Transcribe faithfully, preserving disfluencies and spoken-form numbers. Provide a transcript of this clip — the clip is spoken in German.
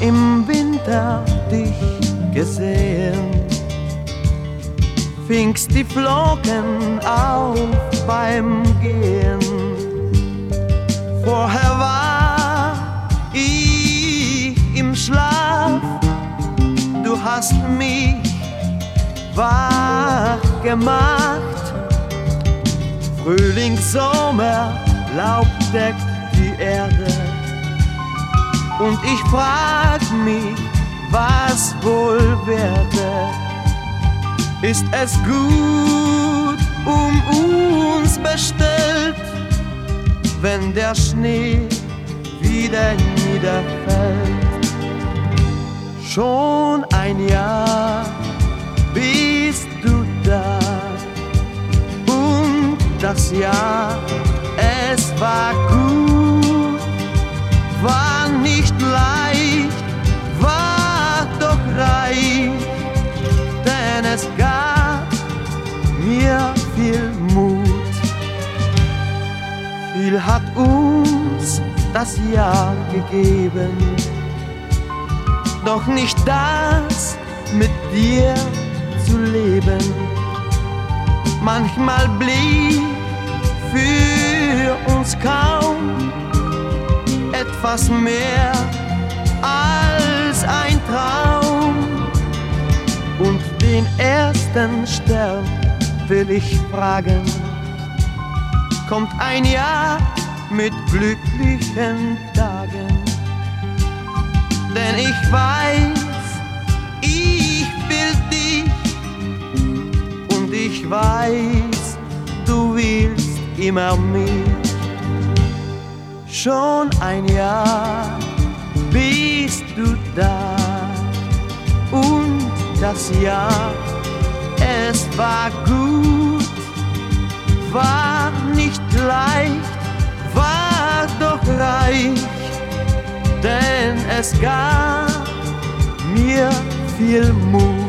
im Winter dich gesehen, fingst die Flocken auf beim Gehen. Vorher war ich im Schlaf, du hast mich wach gemacht. Frühling, Sommer, Laub deckt die Erde. Und ich frag mich, was wohl werde. Ist es gut um uns bestellt, wenn der Schnee wieder niederfällt? Schon ein Jahr bist du da, und das Jahr, es war gut, war nicht leicht, war doch reich, denn es gab mir viel Mut. Viel hat uns das Jahr gegeben, doch nicht das, mit dir zu leben. Manchmal blieb für uns kaum etwas mehr als ein Traum. Und den ersten Stern will ich fragen: Kommt ein Jahr mit glücklichen Tagen? Denn ich weiß, ich will dich, und ich weiß, du willst immer mich. Schon ein Jahr bist du da, und das Jahr, es war gut, war nicht leicht, war doch reich, denn es gab mir viel Mut.